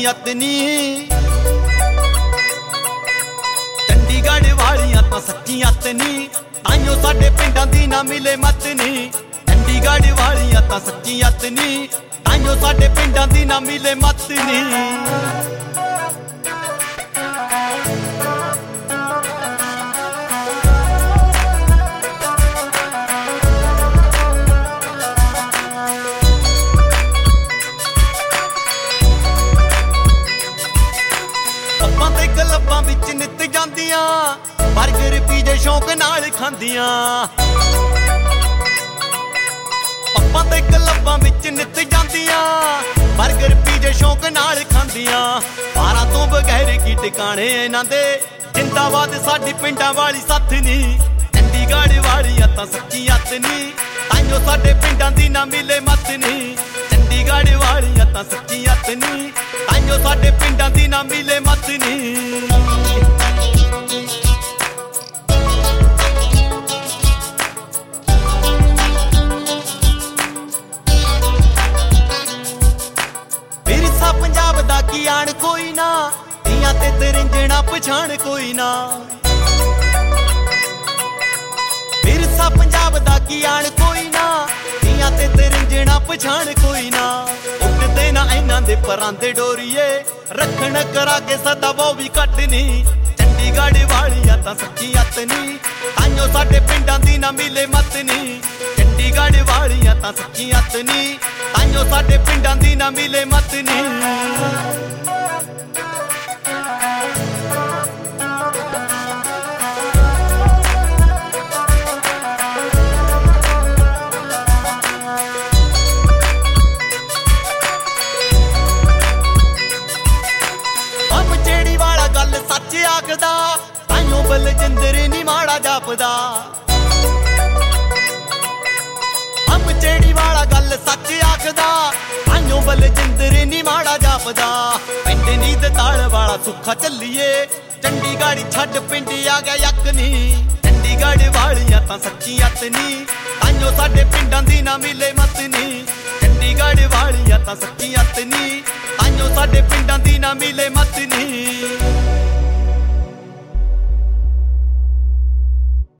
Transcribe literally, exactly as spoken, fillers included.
ਅੱਤ ਨੀ। ਚੰਡੀਗੜ੍ਹ ਵਾਲੀਆਂ ਤਾਂ ਸੱਚੀ ਅੱਤ ਨੀ, ਤਾਈਓ ਸਾਡੇ ਪਿੰਡਾਂ ਦੀ ਨਾ ਮਿਲੇ ਮੱਤ ਨੀ। ਚੰਡੀਗੜ੍ਹ ਵਾਲੀਆਂ ਤਾਂ ਸੱਚੀ ਅੱਤ ਨੀ, ਤਾਈਓ ਸਾਡੇ ਪਿੰਡਾਂ ਦੀ ਨਾ ਮਿਲੇ ਮੱਤ ਨੀ। ਪੱਬਾਂ ਤੇ ਕਲੱਬਾਂ ਵਿੱਚ ਨਿੱਤ ਜਾਂਦੀਆਂ, ਬਰਗਰ ਪੀਜੇ ਸ਼ੌਂਕ ਨਾਲ ਖਾਂਦੀਆਂ। ਪੱਬਾਂ ਤੇ ਕਲੱਬਾਂ ਵਿੱਚ ਨਿੱਤ ਜਾਂਦੀਆਂ, ਬਰਗਰ ਪੀਜੇ ਸ਼ੌਂਕ ਨਾਲ ਖਾਂਦੀਆਂ। ਬਾਰਾਂ ਤੋਂ ਬਗੈਰ ਕੀ ਟਿਕਾਣੇ ਇਹਨਾਂ ਦੇ, ਜਿੰਦਾਬਾਦ ਸਾਡੀ ਪਿੰਡਾਂ ਵਾਲੀ ਸੱਥ ਨੀ। ਚੰਡੀਗੜ੍ਹ ਵਾਲੀਆਂ ਤਾਂ ਸੱਚੀ ਅੱਤ ਨੀ, ਤਾਈਓ ਸਾਡੇ ਪਿੰਡਾਂ ਦੀ ਨਾ ਮਿਲੇ ਮੱਤ ਨੀ। ਚੰਡੀਗੜ੍ਹ ਵਾਲੀਆਂ ਤਾਂ ਸੱਚੀ ਅੱਤ ਨੀ, ਤਾਈਓ ਸਾਡੇ ਪਿੰਡਾਂ ਦੀ ਨਾ ਮਿਲੇ ਮੱਤ ਨੀ। ਵਿਰਸਾ ਪੰਜਾਬ ਦਾ ਕੀ ਆਣ ਕੋਈ ਨਾ, ਧੀਆਂ ਤੇ ਤਰਿੰਜਣਾ ਪਛਾਣ ਕੋਈ ਨਾ। ਵਿਰਸਾ ਪੰਜਾਬ ਦਾ ਕੀ ਆਣ ਕੋਈ ਨਾ, ਧੀਆਂ ਤੇ ਤਰਿੰਜਣਾ ਪਛਾਣ ਕੋਈ ਨਾ। ਉੱਡਦੇ ਨਾ ਇਹਨਾਂ ਦੇ ਪਰਾਂ ਦੇ ਡੋਰੀਏ, ਰੱਖਣ ਕਰਾ ਕੇ ਸਦਾ ਵੋ ਵੀ ਘੱਟ ਨੀ। ਚੰਡੀਗੜ੍ਹ ਵਾਲੀਆਂ ਤਾਂ ਸੱਚੀ ਅੱਤ ਨੀ, ਤਾਈਓ ਸਾਡੇ ਪਿੰਡਾਂ ਦੀ ਨਾ ਮਿਲੇ ਮੱਤ ਨੀ। ਚੰਡੀਗੜ੍ਹ ਵਾਲੀਆਂ ਤਾਂ ਸੱਚੀ ਅੱਤ ਨੀ, ਤਾਈਓ ਸਾਡੇ ਪਿੰਡਾਂ ਦੀ ਨਾ ਮਿਲੇ ਮੱਤ ਨੀ। ਸੱਚ ਆਖਦਾ, ਤਾਈਓ ਬਲਜਿੰਦਰ ਨੀ ਮਾੜਾ ਜਾਪਦਾ। ਹਮ ਜਿਹੜੀ ਵਾਲਾ ਗੱਲ ਸੱਚ ਆਖਦਾ, ਤਾਈਓ ਬਲਜਿੰਦਰ ਨੀ ਮਾੜਾ ਜਾਪਦਾ। ਪਿੰਡ ਨੀਂਦ ਤਾਲ ਵਾਲਾ ਸੁੱਖਾ ਚੱਲੀਏ, ਚੰਡੀਗੜ੍ਹ ਛੱਡ ਪਿੰਡ ਆ ਗਿਆ ਯੱਕ ਨੀ। ਚੰਡੀਗੜ੍ਹ ਵਾਲੀਆਂ ਤਾਂ ਸੱਚੀ ਅੱਤ ਨੀ, ਤਾਈਓ ਸਾਡੇ ਪਿੰਡਾਂ ਦੀ ਨਾ ਮਿਲੇ ਮੱਤ ਨੀ। ਚੰਡੀਗੜ੍ਹ ਵਾਲੀਆਂ ਤਾਂ ਸੱਚੀ ਅੱਤ ਨੀ, ਤਾਈਓ ਸਾਡੇ ਪਿੰਡਾਂ ਦੀ ਨਾ ਮਿਲੇ ਮੱਤ ਨੀ।